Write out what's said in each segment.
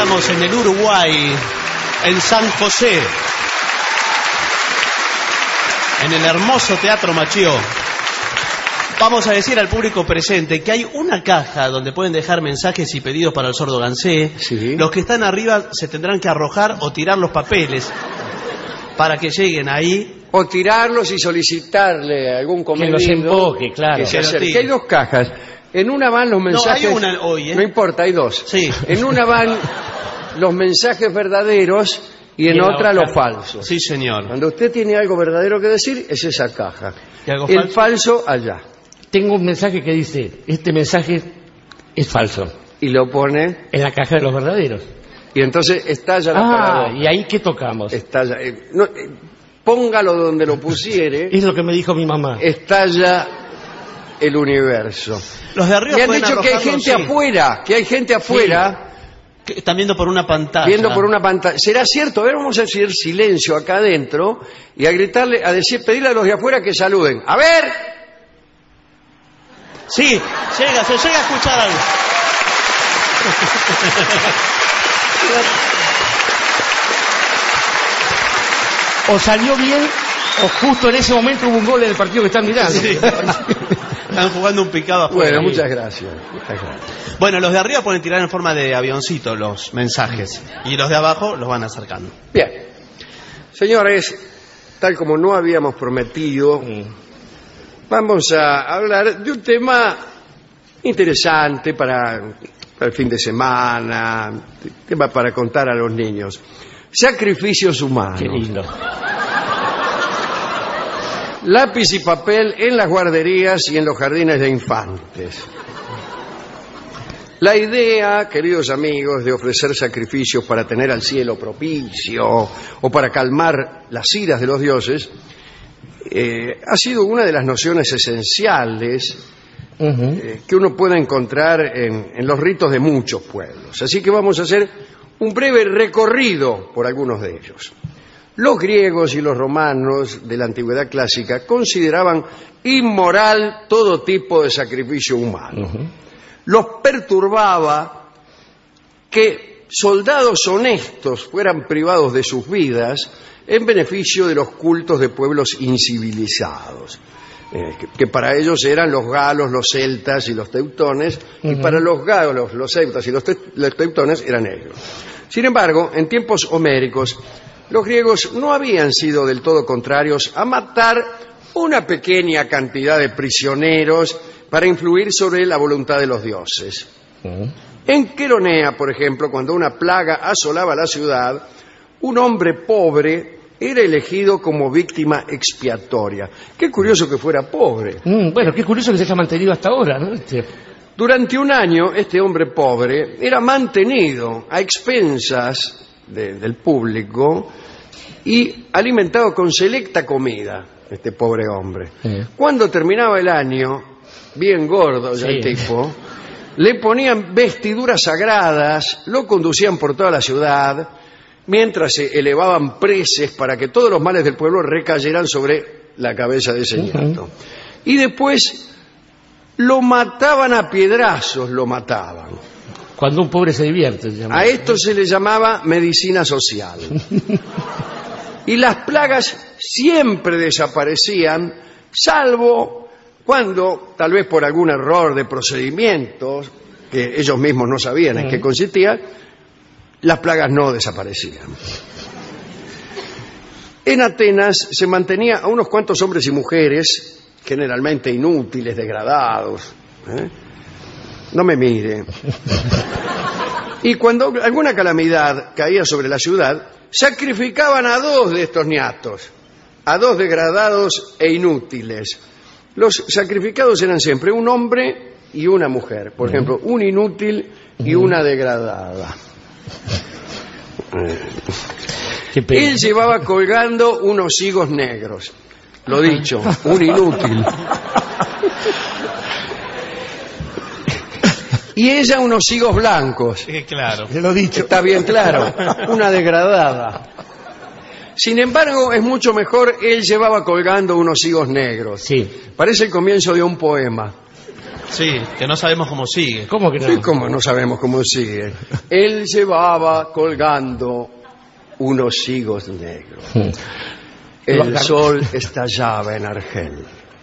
Estamos en el Uruguay, en San José, en el hermoso Teatro Machío. Vamos a decir al público presente que hay una caja donde pueden dejar mensajes y pedidos para el sordo Gansé. Sí. Los que están arriba se tendrán que arrojar o tirar los papeles para que lleguen ahí. O tirarlos y solicitarle a algún comedido los emboque, claro. que se Que lo acerque. tire. Hay dos cajas. En una van los mensajes... hay una hoy, ¿eh? No importa, hay dos. Sí. En una van los mensajes verdaderos y en Y en la otra otra- los falsos. Sí, señor. Cuando usted tiene algo verdadero que decir, es esa caja. ¿Y algo El falso allá. Tengo un mensaje que dice, este mensaje es falso, Y lo pone, en la caja de los verdaderos. y entonces estalla la Ah, paradoja. ¿y ahí qué tocamos? Estalla, póngalo donde lo pusiere, Es lo que me dijo mi mamá. estalla el universo. Los de arriba Me han pueden dicho que hay arrojarlo, gente sí. afuera, que hay gente afuera Que están viendo por una pantalla. viendo por una pantalla. ¿Será cierto? A ver, vamos a decir silencio acá adentro y a gritarle, a decir, pedirle a los de afuera que saluden. A ver, Sí, se llega a escuchar algo. O salió bien, o justo en ese momento hubo un gol en el partido que están mirando. Sí. Están jugando un picado afuera. bueno, muchas gracias. Muchas gracias. Bueno, los de arriba pueden tirar en forma de avioncito los mensajes. Y los de abajo los van acercando. Bien, señores, tal como no habíamos prometido, vamos a hablar de un tema interesante para el fin de semana, tema para contar a los niños. Sacrificios humanos. Qué lindo. Lápiz y papel en las guarderías y en los jardines de infantes. La idea, queridos amigos, de ofrecer sacrificios para tener al cielo propicio o para calmar las iras de los dioses, ha sido una de las nociones esenciales que uno puede encontrar en los ritos de muchos pueblos. Así que vamos a hacer un breve recorrido por algunos de ellos. Los griegos y los romanos de la antigüedad clásica consideraban inmoral todo tipo de sacrificio humano. Los perturbaba que soldados honestos fueran privados de sus vidas en beneficio de los cultos de pueblos incivilizados, que para ellos eran los galos, los celtas y los teutones, y para los galos, los celtas y los teutones eran ellos. Sin embargo, en tiempos homéricos, los griegos no habían sido del todo contrarios a matar una pequeña cantidad de prisioneros para influir sobre la voluntad de los dioses. En Queronea, por ejemplo, cuando una plaga asolaba la ciudad, un hombre pobre era elegido como víctima expiatoria. Qué curioso que fuera pobre. Bueno, qué curioso que se haya mantenido hasta ahora, ¿no? Durante un año, este hombre pobre era mantenido a expensas del público y alimentado con selecta comida, este pobre hombre. Cuando terminaba el año, bien gordo ya el tipo, le ponían vestiduras sagradas, lo conducían por toda la ciudad, mientras se elevaban preces para que todos los males del pueblo recayeran sobre la cabeza de ese ñato. Y después lo mataban a piedrazos, lo mataban. Cuando un pobre se divierte. Se llama. A esto se le llamaba medicina social. Y las plagas siempre desaparecían, salvo cuando, tal vez por algún error de procedimientos, que ellos mismos no sabían en qué consistía, las plagas no desaparecían. En Atenas se mantenía a unos cuantos hombres y mujeres, generalmente inútiles, degradados. No me mire. Y cuando alguna calamidad caía sobre la ciudad, sacrificaban a 2 de estos ñatos, a 2 degradados e inútiles. Los sacrificados eran siempre un hombre y una mujer. Por ejemplo, un inútil y una degradada. Qué pena. Él llevaba colgando unos higos negros. Lo dicho, un inútil. Y ella unos higos blancos. Claro. Se lo he dicho. Está bien claro, una degradada. Sin embargo, es mucho mejor, él llevaba colgando unos higos negros. Sí. Parece el comienzo de un poema. Sí, que no sabemos cómo sigue. ¿Cómo que no? Sí, ¿cómo no sabemos cómo sigue? Él llevaba colgando unos higos negros. El sol estallaba en Argel.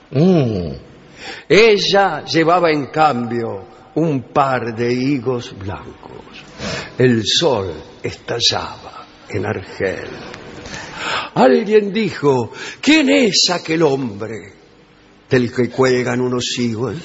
Ella llevaba en cambio un par de higos blancos. El sol estallaba en Argel. Alguien dijo: ¿quién es aquel hombre del que cuelgan unos higos?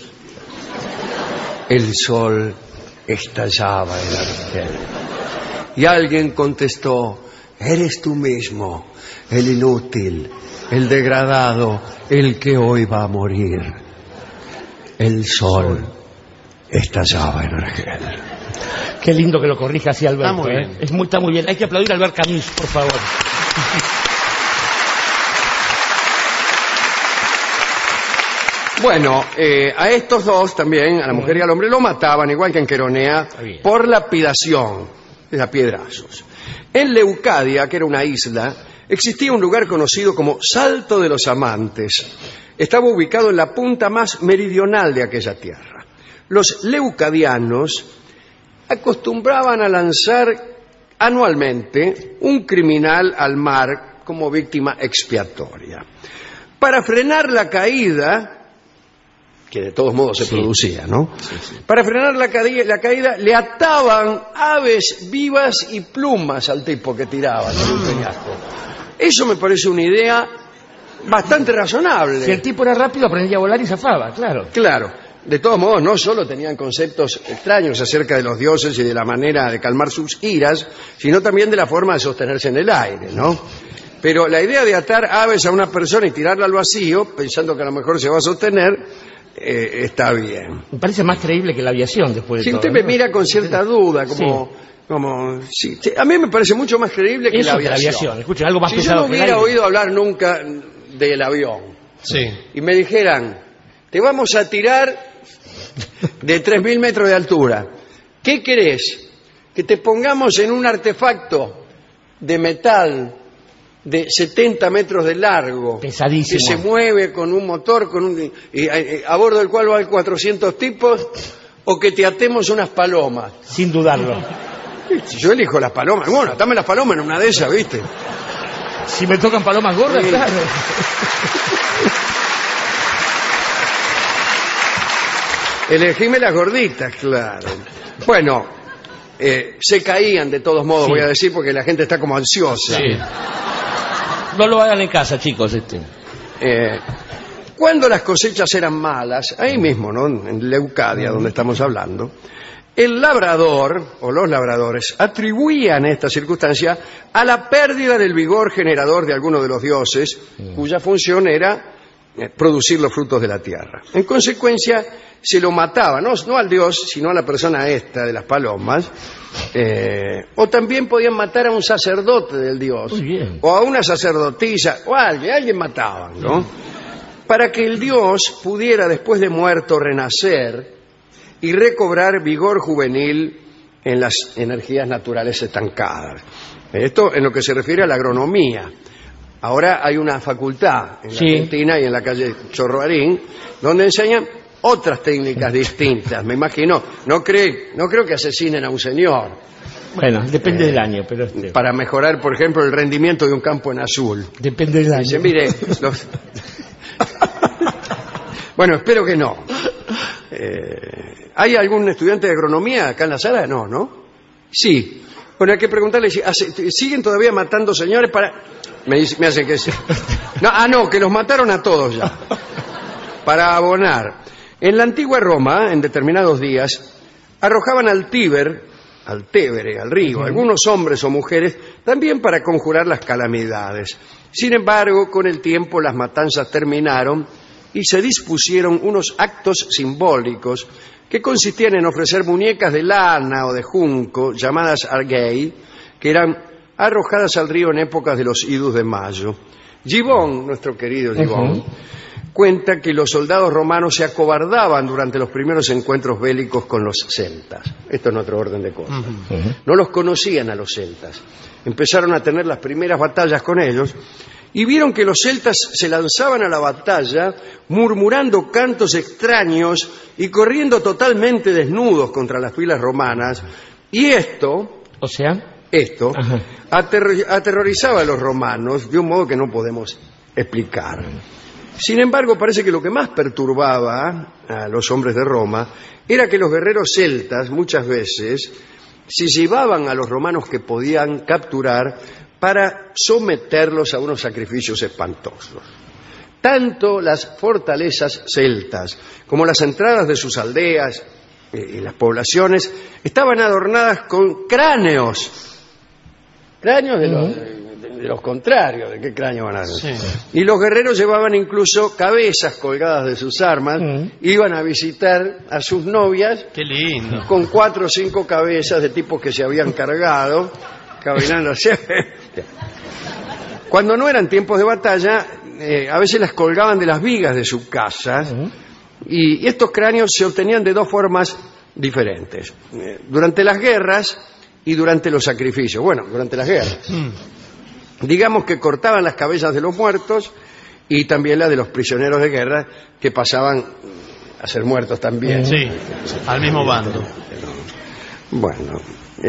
El sol estallaba en Argel. Y alguien contestó: eres tú mismo, el inútil, el degradado, el que hoy va a morir. El sol estallaba en Argel. Qué lindo que lo corrija así, Alberto. Está muy bien. Está muy bien. Hay que aplaudir a Albert Camus, por favor. Bueno, a estos dos también, a la mujer y al hombre, lo mataban, igual que en Queronea, por lapidación, de a piedrazos. En Leucadia, que era una isla, existía un lugar conocido como Salto de los Amantes. Estaba ubicado en la punta más meridional de aquella tierra. Los leucadianos acostumbraban a lanzar anualmente un criminal al mar como víctima expiatoria. Para frenar la caída, que de todos modos se producía, ¿no? Para frenar la caída, le ataban aves vivas y plumas al tipo que tiraban en el peñasco. Eso me parece una idea bastante razonable. Si el tipo era rápido, aprendía a volar y zafaba, claro. Claro. De todos modos, no solo tenían conceptos extraños acerca de los dioses y de la manera de calmar sus iras, sino también de la forma de sostenerse en el aire, ¿no? Pero la idea de atar aves a una persona y tirarla al vacío, pensando que a lo mejor se va a sostener, está bien. Me parece más creíble que la aviación, después de Si todo. usted me mira con cierta duda, sí, a mí me parece mucho más creíble que Eso la que la aviación. aviación. Escuchen, algo más Si yo pesado no que el hubiera aire. oído hablar nunca del avión Sí. y me dijeran: te vamos a tirar de 3.000 metros de altura, ¿qué querés? Que te pongamos en un artefacto de metal de 70 metros de largo, Pesadísimo. que se mueve con un motor, a bordo del cual van 400 tipos, o que te atemos unas palomas? Sin dudarlo. Yo elijo las palomas. Bueno, dame las palomas en una de esas, ¿viste? Si me tocan palomas gordas, Sí. claro. Elegime las gorditas, claro. Bueno, se caían de todos modos, Sí. voy a decir, porque la gente está como ansiosa. Sí. No lo hagan en casa, chicos. Cuando las cosechas eran malas, ahí mismo, ¿no? En Leucadia, donde estamos hablando, el labrador, o los labradores, atribuían esta circunstancia a la pérdida del vigor generador de alguno de los dioses, cuya función era producir los frutos de la tierra. En consecuencia, se lo mataba, no al dios, sino a la persona esta de las palomas, o también podían matar a un sacerdote del dios, Muy bien. o a una sacerdotisa, o a alguien mataban, ¿no? Para que el dios pudiera, después de muerto, renacer y recobrar vigor juvenil en las energías naturales estancadas. Esto en lo que se refiere a la agronomía. Ahora hay una facultad en la Argentina y en la calle Chorroarín donde enseñan otras técnicas distintas. Me imagino, no creo que asesinen a un señor Bueno, depende del año, pero para mejorar, por ejemplo, el rendimiento de un campo en azul. depende del año. Dice, mire, bueno, espero que no. ¿Hay algún estudiante de agronomía acá en la sala? No. Sí. Bueno, hay que preguntarle si siguen todavía matando señores para... Me hacen que sí. No, que los mataron a todos ya. Para abonar. En la antigua Roma, en determinados días, arrojaban al Tíber, al Tevere, al río, algunos hombres o mujeres, también para conjurar las calamidades. Sin embargo, con el tiempo las matanzas terminaron y se dispusieron unos actos simbólicos que consistían en ofrecer muñecas de lana o de junco, llamadas argei, que eran arrojadas al río en épocas de los idus de mayo. Gibón, nuestro querido Gibón, cuenta que los soldados romanos se acobardaban durante los primeros encuentros bélicos con los celtas. Esto en otro orden de cosas. No los conocían a los celtas. Empezaron a tener las primeras batallas con ellos y vieron que los celtas se lanzaban a la batalla murmurando cantos extraños y corriendo totalmente desnudos contra las filas romanas. Y esto aterrorizaba a los romanos de un modo que no podemos explicar. Sin embargo, parece que lo que más perturbaba a los hombres de Roma era que los guerreros celtas muchas veces se llevaban a los romanos que podían capturar para someterlos a unos sacrificios espantosos. Tanto las fortalezas celtas como las entradas de sus aldeas y las poblaciones estaban adornadas con cráneos de los contrarios. ¿De qué cráneo van a ser? Sí. Y los guerreros llevaban incluso cabezas colgadas de sus armas, iban a visitar a sus novias. ¡Qué lindo! Con 4 o 5 cabezas de tipos que se habían cargado, caminando hacia... Cuando no eran tiempos de batalla, a veces las colgaban de las vigas de sus casas, y estos cráneos se obtenían de 2 formas diferentes. Durante las guerras y durante los sacrificios. Bueno, durante las guerras. Digamos que cortaban las cabezas de los muertos y también las de los prisioneros de guerra que pasaban a ser muertos también. Sí, al mismo bando. Bueno,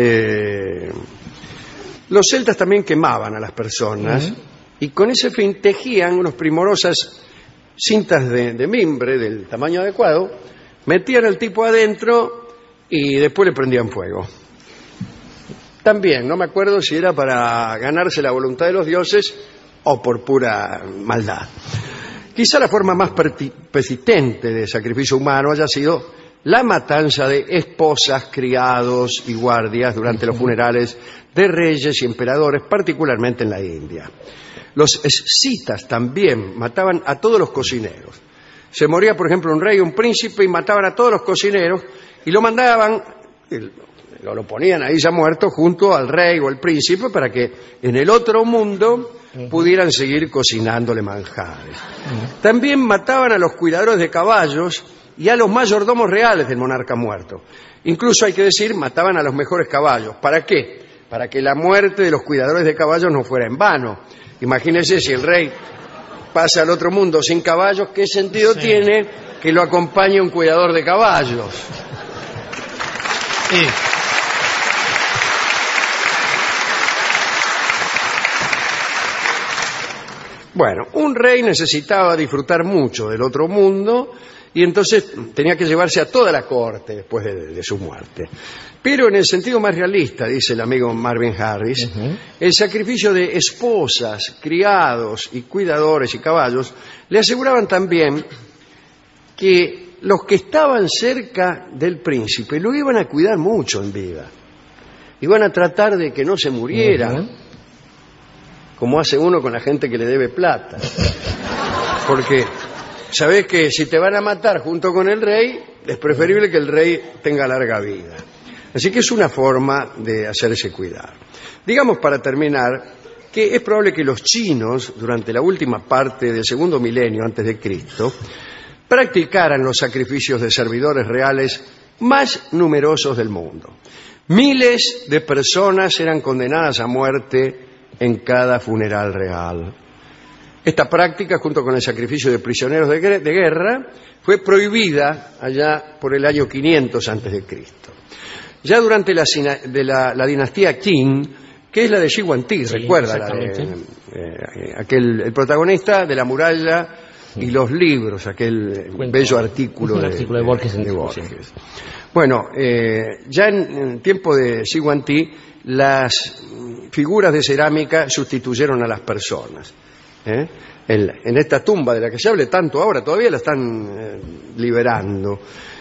los celtas también quemaban a las personas y con ese fin tejían unas primorosas cintas de mimbre del tamaño adecuado, metían al tipo adentro y después le prendían fuego. También, no me acuerdo si era para ganarse la voluntad de los dioses o por pura maldad. Quizá la forma más persistente de sacrificio humano haya sido la matanza de esposas, criados y guardias durante los funerales de reyes y emperadores, particularmente en la India. Los escitas también mataban a todos los cocineros. Se moría, por ejemplo, un rey o un príncipe y mataban a todos los cocineros y lo mandaban... Lo ponían ahí ya muerto junto al rey o al príncipe para que en el otro mundo pudieran seguir cocinándole manjares. También mataban a los cuidadores de caballos y a los mayordomos reales del monarca muerto. Incluso, hay que decir, mataban a los mejores caballos. ¿Para qué? Para que la muerte de los cuidadores de caballos no fuera en vano. Imagínense si el rey pasa al otro mundo sin caballos, ¿qué sentido tiene que lo acompañe un cuidador de caballos? Sí. Bueno, un rey necesitaba disfrutar mucho del otro mundo y entonces tenía que llevarse a toda la corte después de su muerte. Pero en el sentido más realista, dice el amigo Marvin Harris, el sacrificio de esposas, criados y cuidadores y caballos le aseguraban también que los que estaban cerca del príncipe lo iban a cuidar mucho en vida. Iban a tratar de que no se muriera, como hace uno con la gente que le debe plata. Porque sabés que si te van a matar junto con el rey, es preferible que el rey tenga larga vida. Así que es una forma de hacerse cuidar. Digamos, para terminar, que es probable que los chinos, durante la última parte del segundo milenio antes de Cristo, practicaran los sacrificios de servidores reales más numerosos del mundo. Miles de personas eran condenadas a muerte en cada funeral real. Esta práctica, junto con el sacrificio de prisioneros de guerra, fue prohibida allá por el año 500 a.C. Ya durante la dinastía Qing, que es la de Xi Huangdi, recuerda, el protagonista de La muralla y los libros, aquel bello artículo de Borges. Bueno, ya en tiempo de Xi Huangdi, las figuras de cerámica sustituyeron a las personas. En esta tumba de la que se hable tanto ahora, todavía la están liberando.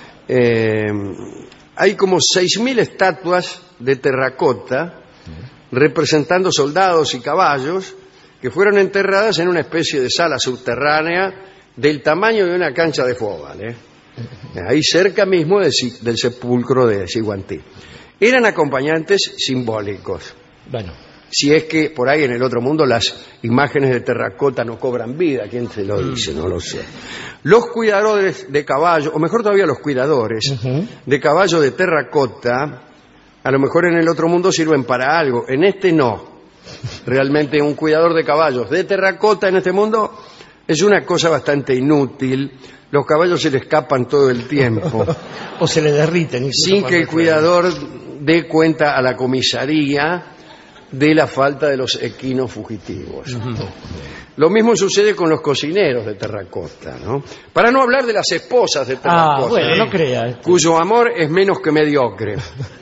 Hay como 6.000 estatuas de terracota representando soldados y caballos que fueron enterradas en una especie de sala subterránea del tamaño de una cancha de fútbol, ahí cerca mismo del sepulcro de Xi Huangdi. Eran acompañantes simbólicos. Bueno. Si es que por ahí en el otro mundo las imágenes de terracota no cobran vida. ¿Quién te lo dice? No lo sé. Los cuidadores de caballo, o mejor todavía los cuidadores de caballo de terracota, a lo mejor en el otro mundo sirven para algo. En este no. Realmente un cuidador de caballos de terracota en este mundo es una cosa bastante inútil. Los caballos se le escapan todo el tiempo. O se le derriten. Sin que el cuidador dé cuenta a la comisaría de la falta de los equinos fugitivos. Lo mismo sucede con los cocineros de terracota, ¿no? Para no hablar de las esposas de terracota, bueno, no creas. cuyo amor es menos que mediocre.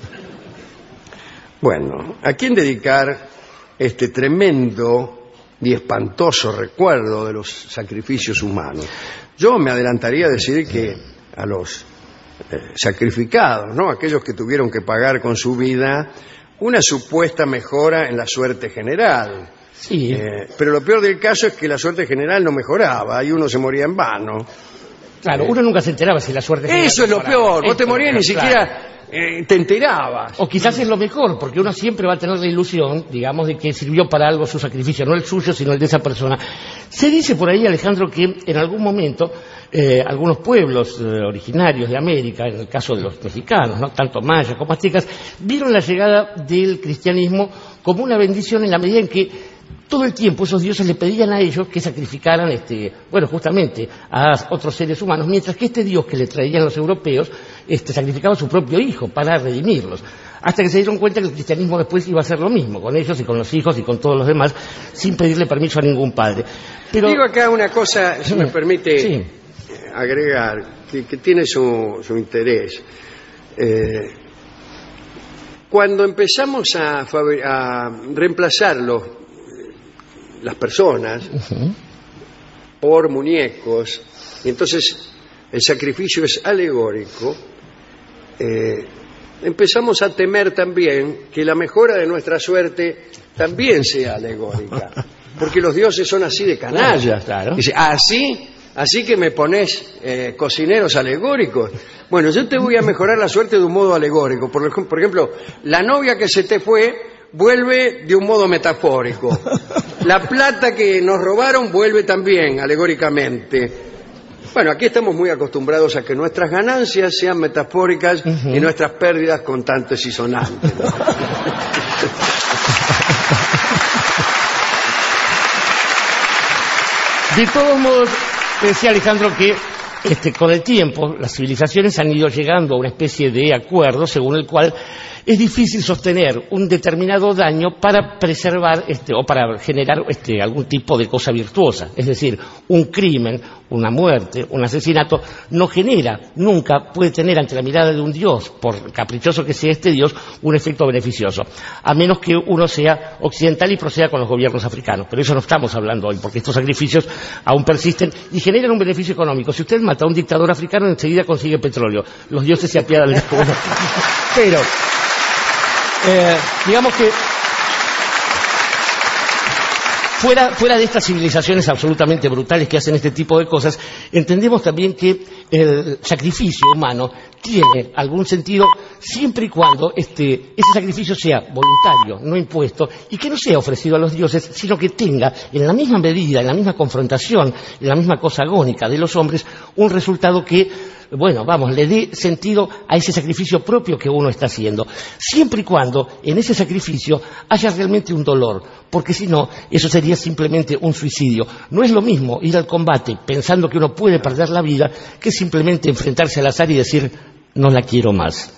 Bueno, ¿a quién dedicar este tremendo y espantoso recuerdo de los sacrificios humanos? Yo me adelantaría a decir que a los sacrificados, ¿no? Aquellos que tuvieron que pagar con su vida una supuesta mejora en la suerte general. Sí. Pero lo peor del caso es que la suerte general no mejoraba y uno se moría en vano. Claro, uno nunca se enteraba si la suerte general Eso es lo mejoraba. peor, vos te morías ni siquiera te enterabas. O quizás es lo mejor, porque uno siempre va a tener la ilusión, digamos, de que sirvió para algo su sacrificio, no el suyo, sino el de esa persona. Se dice por ahí, Alejandro, que en algún momento algunos pueblos originarios de América, en el caso de los mexicanos, ¿no?, tanto mayas como aztecas, vieron la llegada del cristianismo como una bendición en la medida en que todo el tiempo esos dioses le pedían a ellos que sacrificaran, justamente a otros seres humanos, mientras que este dios que le traían los europeos sacrificaba a su propio hijo para redimirlos. Hasta que se dieron cuenta que el cristianismo después iba a hacer lo mismo con ellos y con los hijos y con todos los demás, sin pedirle permiso a ningún padre. Pero digo acá una cosa, si me permite sí, agregar, que tiene su interés. Cuando empezamos a reemplazar las personas por muñecos, y entonces el sacrificio es alegórico, empezamos a temer también que la mejora de nuestra suerte también sea alegórica, porque los dioses son así de canallas. Claro. Dice, así que me pones cocineros alegóricos. Bueno, yo te voy a mejorar la suerte de un modo alegórico. Por ejemplo, la novia que se te fue vuelve de un modo metafórico. La plata que nos robaron vuelve también alegóricamente. Bueno, aquí estamos muy acostumbrados a que nuestras ganancias sean metafóricas y nuestras pérdidas contantes y sonantes, ¿no? de todos modos, decía Alejandro que con el tiempo las civilizaciones han ido llegando a una especie de acuerdo según el cual es difícil sostener un determinado daño para preservar o para generar algún tipo de cosa virtuosa. Es decir, un crimen, una muerte, un asesinato no genera, nunca puede tener ante la mirada de un dios, por caprichoso que sea este dios, un efecto beneficioso. A menos que uno sea occidental y proceda con los gobiernos africanos. Pero eso no estamos hablando hoy, porque estos sacrificios aún persisten y generan un beneficio económico. Si usted mata a un dictador africano, enseguida consigue petróleo. Los dioses se apiadan de uno. Pero digamos que fuera de estas civilizaciones absolutamente brutales que hacen este tipo de cosas, entendemos también que el sacrificio humano tiene algún sentido siempre y cuando ese sacrificio sea voluntario, no impuesto, y que no sea ofrecido a los dioses, sino que tenga en la misma medida, en la misma confrontación, en la misma cosa agónica de los hombres, un resultado que, le dé sentido a ese sacrificio propio que uno está haciendo, siempre y cuando en ese sacrificio haya realmente un dolor, porque si no, eso sería simplemente un suicidio. No es lo mismo ir al combate pensando que uno puede perder la vida que simplemente enfrentarse al azar y decir, no la quiero más.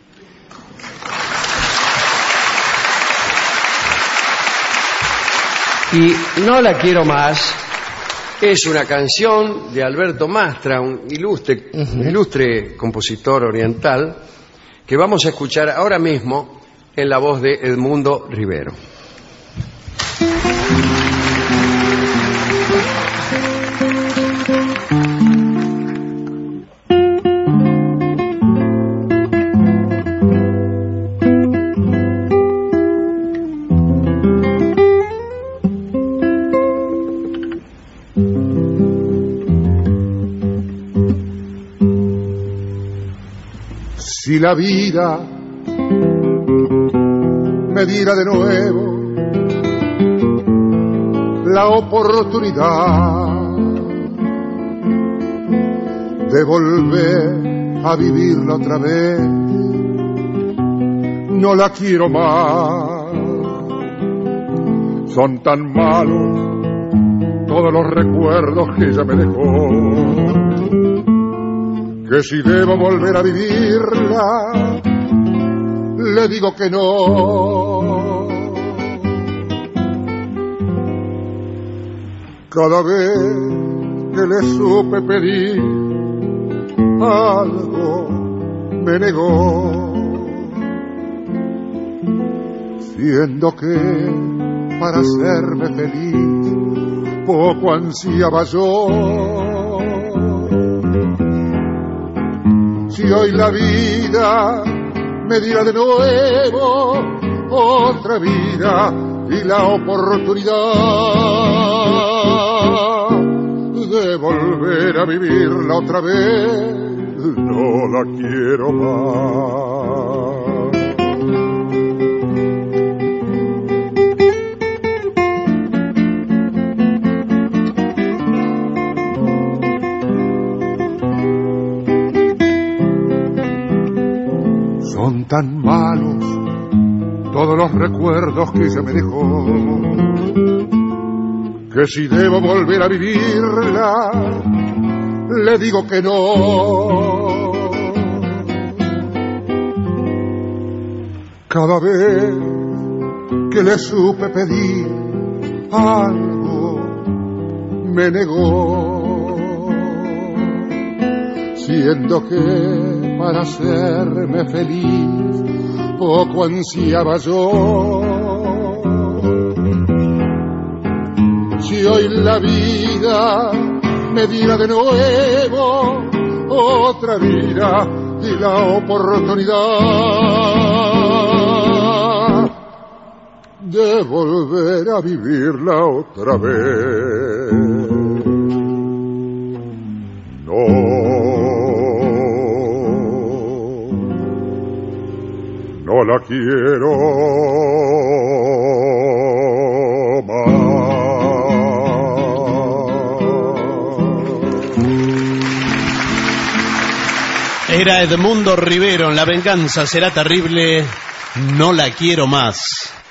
Y No la quiero más es una canción de Alberto Mastra, un ilustre compositor oriental, que vamos a escuchar ahora mismo en la voz de Edmundo Rivero. Si la vida me diera de nuevo la oportunidad de volver a vivirla otra vez. No la quiero más, son tan malos todos los recuerdos que ella me dejó, que si debo volver a vivirla, le digo que no. Cada vez que le supe pedir algo, me negó, siendo que para hacerme feliz poco ansiaba yo. Si hoy la vida me diera de nuevo otra vida y la oportunidad de volver a vivirla otra vez, no la quiero más. Son tan malos todos los recuerdos que ella me dejó, que si debo volver a vivirla, le digo que no. Cada vez que le supe pedir algo, me negó, siendo que para hacerme feliz poco ansiaba yo. Si hoy la vida me diera de nuevo otra vida y la oportunidad de volver a vivirla otra vez, no la quiero más. Era Edmundo Rivero en La venganza será terrible, no la quiero más.